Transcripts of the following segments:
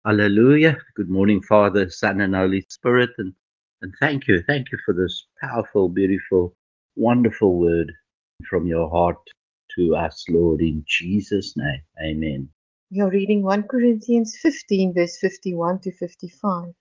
Hallelujah. Good morning, Father, Son, and Holy Spirit. And thank you. Thank you for this powerful, beautiful, wonderful word from your heart to us, Lord, in Jesus' name. Amen. You're reading 1 Corinthians 15, verse 51 to 55.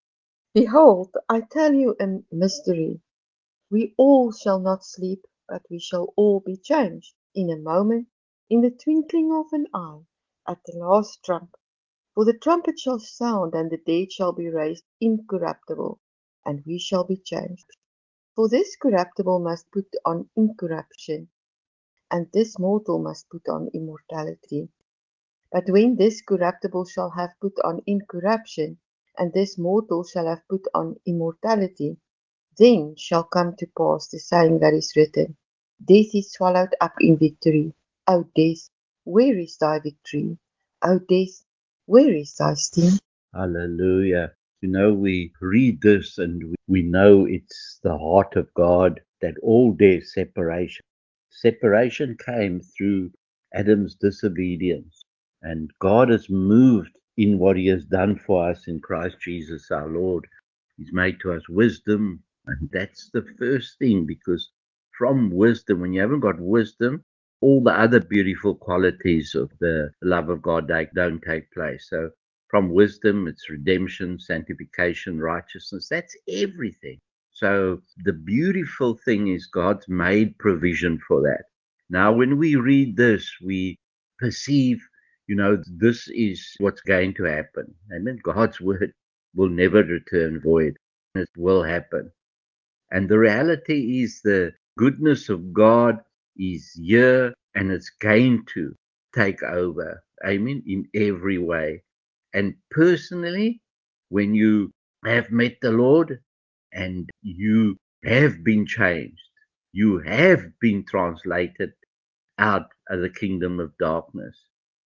Behold, I tell you a mystery. We all shall not sleep, but we shall all be changed in a moment, in the twinkling of an eye, at the last trump. For the trumpet shall sound, and the dead shall be raised incorruptible, and we shall be changed. For this corruptible must put on incorruption, and this mortal must put on immortality. But when this corruptible shall have put on incorruption, and this mortal shall have put on immortality, then shall come to pass the saying that is written, Death is swallowed up in victory. O death, where is thy victory? O death, where is thy sting? Hallelujah. We read this and we know it's the heart of God that all their separation. Separation came through Adam's disobedience. And God has moved in what He has done for us in Christ Jesus our Lord. He's made to us wisdom. And that's the first thing, because from wisdom, when you haven't got wisdom, all the other beautiful qualities of the love of God, they don't take place. So from wisdom, it's redemption, sanctification, righteousness. That's everything. So the beautiful thing is God's made provision for that. Now, when we read this, we perceive, this is what's going to happen. Amen. God's word will never return void. It will happen. And the reality is the goodness of God is here and it's going to take over. Amen. In every way. And personally, when you have met the Lord and you have been changed, you have been translated out of the kingdom of darkness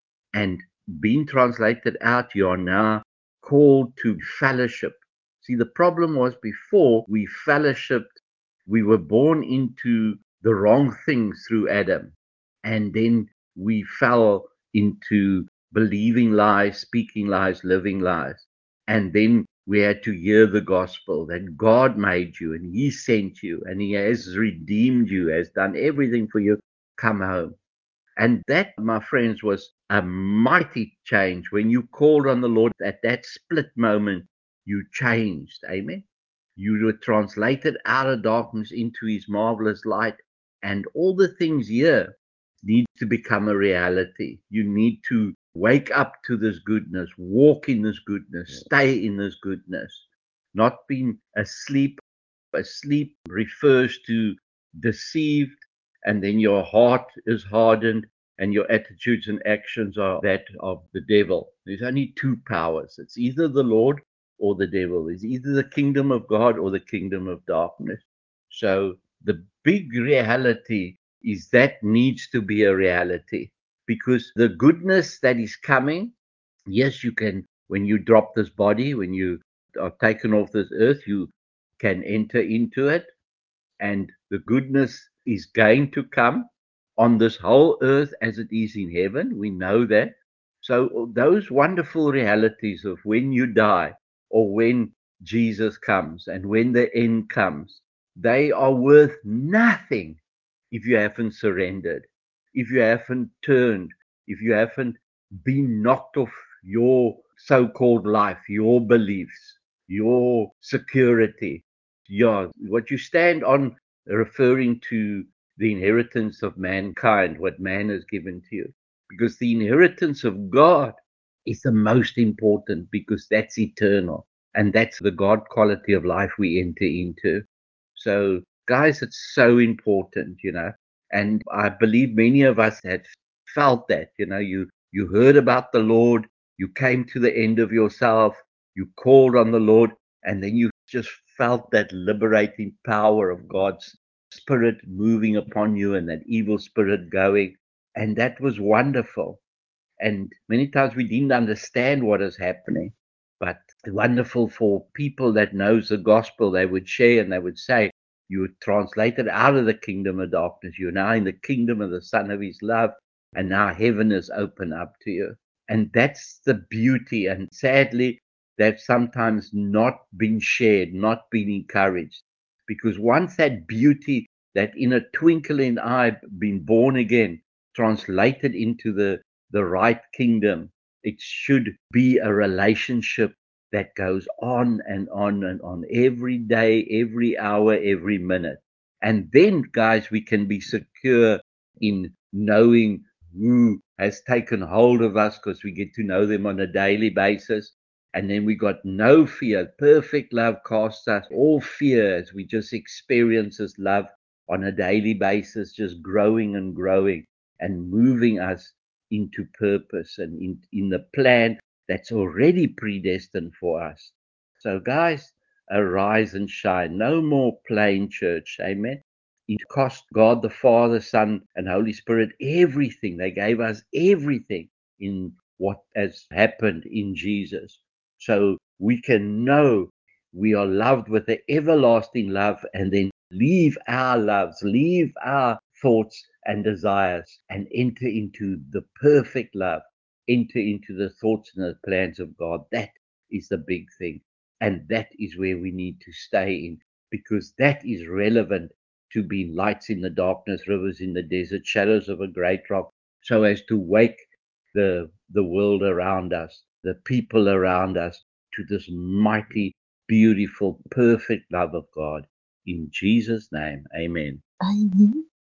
and being translated out, you are now called to fellowship. See, the problem was before we fellowshipped, we were born into the wrong things through Adam. And then we fell into believing lies, speaking lies, living lies. And then we had to hear the gospel that God made you and He sent you and He has redeemed you, has done everything for you. Come home. And that, my friends, was a mighty change. When you called on the Lord at that split moment, you changed. Amen. You were translated out of darkness into His marvelous light. And all the things here need to become a reality. You need to wake up to this goodness, walk in this goodness, stay in this goodness, not being asleep. Asleep refers to deceived, and then your heart is hardened, and your attitudes and actions are that of the devil. There's only two powers. It's either the Lord or the devil. It's either the kingdom of God or the kingdom of darkness. So the big reality is that needs to be a reality, because the goodness that is coming, yes, you can, when you drop this body, when you are taken off this earth, you can enter into it, and the goodness is going to come on this whole earth as it is in heaven. We know that. So those wonderful realities of when you die or when Jesus comes and when the end comes, they are worth nothing if you haven't surrendered, if you haven't turned, if you haven't been knocked off your so-called life, your beliefs, your security. Yeah, what you stand on, referring to the inheritance of mankind, what man has given to you. Because the inheritance of God is the most important, because that's eternal. And that's the God quality of life we enter into. So, guys, it's so important. And I believe many of us have felt that, you heard about the Lord, you came to the end of yourself, you called on the Lord, and then you just felt that liberating power of God's Spirit moving upon you and that evil spirit going. And that was wonderful. And many times we didn't understand what is happening, but wonderful for people that knows the gospel. They would share and they would say, you were translated out of the kingdom of darkness. You're now in the kingdom of the Son of His love. And now heaven is open up to you. And that's the beauty. And sadly, they've sometimes not been shared, not been encouraged. Because once that beauty, that in a twinkling eye, been born again, translated into the right kingdom, it should be a relationship that goes on and on and on every day, every hour, every minute. And then, guys, we can be secure in knowing who has taken hold of us because we get to know them on a daily basis. And then we got no fear. Perfect love casts us all fear as we just experience this love on a daily basis, just growing and growing and moving us into purpose and in the plan that's already predestined for us. So, guys, arise and shine. No more plain church. Amen. It cost God the Father, Son, and Holy Spirit everything. They gave us everything in what has happened in Jesus. So we can know we are loved with the everlasting love and then leave our loves, leave our thoughts and desires and enter into the perfect love, enter into the thoughts and the plans of God. That is the big thing. And that is where we need to stay in because that is relevant to be lights in the darkness, rivers in the desert, shadows of a great rock, so as to wake the world around us, the people around us, to this mighty, beautiful, perfect love of God. In Jesus' name, amen. Amen.